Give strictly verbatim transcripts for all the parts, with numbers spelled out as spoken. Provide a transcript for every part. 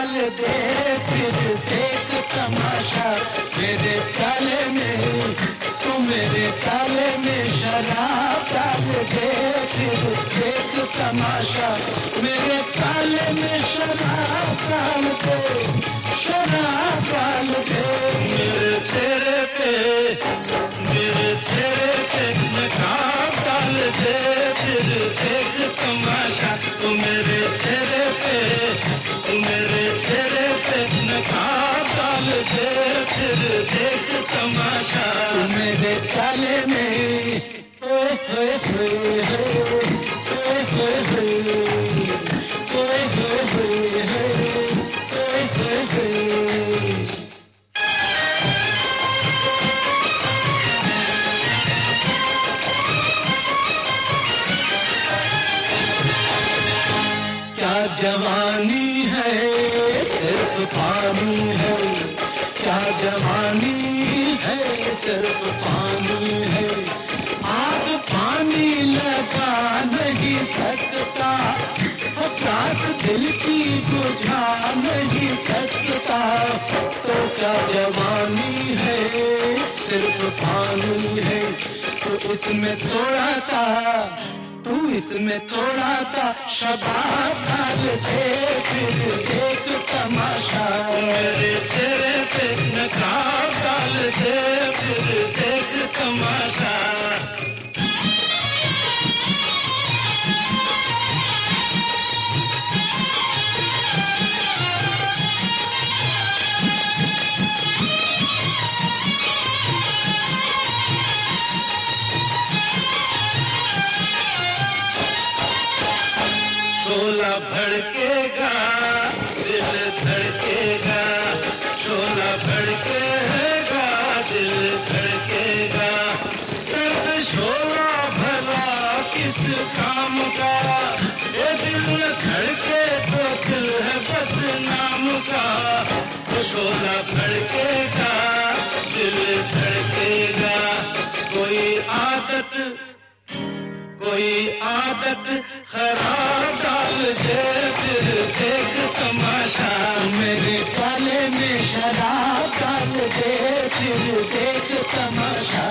डाल दे, फिर देख तमाशा मेरे प्याले में, तू मेरे प्याले में शराब डाल दे, फिर देख तमाशा मेरे प्याले में शराब डाल दे, शराब डाल दे। मेरे चेहरे पे, मेरे चेहरे पे नकाब डाल दे, फिर देख तमाशा, तू मेरे चेहरे पे, तू मेरे चेहरे पे नकाब डाल दे, फिर देख तमाशा मेरे प्याले में। ओए होए होए होए, ओए होए होए, ओए होए होए होए, ओए होए होए। क्या जवानी है सिर्फ पानी है, क्या जवानी है सिर्फ पानी है, आग पानी लगा नहीं सकता, प्यास दिल की बुझा नहीं सकता, तो क्या जवानी है सिर्फ पानी है, तो इसमें थोड़ा सा, तू इसमें थोड़ा सा शबाब डाल दे, फिर देख तमाशा मेरे चेहरे पे नकाब डाल दे, फिर देख तमाशा। शोला भड़केगा, दिल धड़केगा, शोला भड़केगा, दिल धड़केगा, सर्द शोला भला किस काम का, ये दिल न धड़के तो दिल है बस नाम का, तो शोला भड़केगा, दिल धड़केगा, कोई आदत, कोई आदत खराब डाल दे, फिर देख तमाशा मेरे प्याले में शराब डाल दे, फिर देख तमाशा।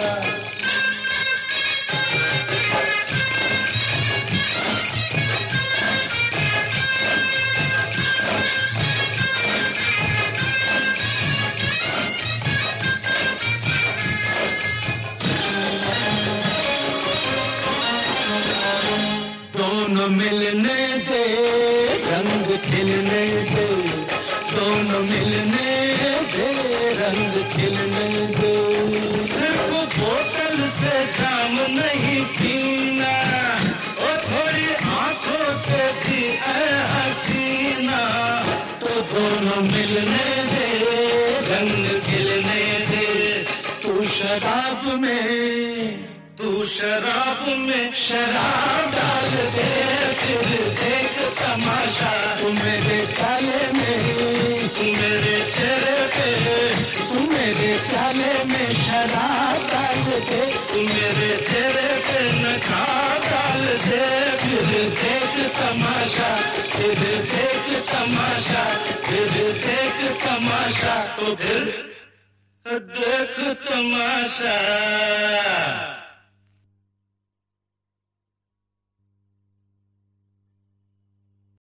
दोनों मिलने दे, रंग खिलने दे, दोनों मिलने दे, रंग खिलने दे, सिर्फ बोतल से जाम नहीं पीना, और थोड़ी आंखों से भी है हसीना, तो दोनों मिलने दे, रंग खिलने दे, तू शराब में, तू शराब में शराब डाल दे, फिर देख तमाशा, तू मेरे प्याले में, तू मेरे चेहरे पे, तू मेरे प्याले में शराब डाल दे, तू मेरे चेहरे पे नकाब डाल दे, फिर देख तमाशा, फिर देख तमाशा, फिर देख तमाशा, तो फिर देख तमाशा।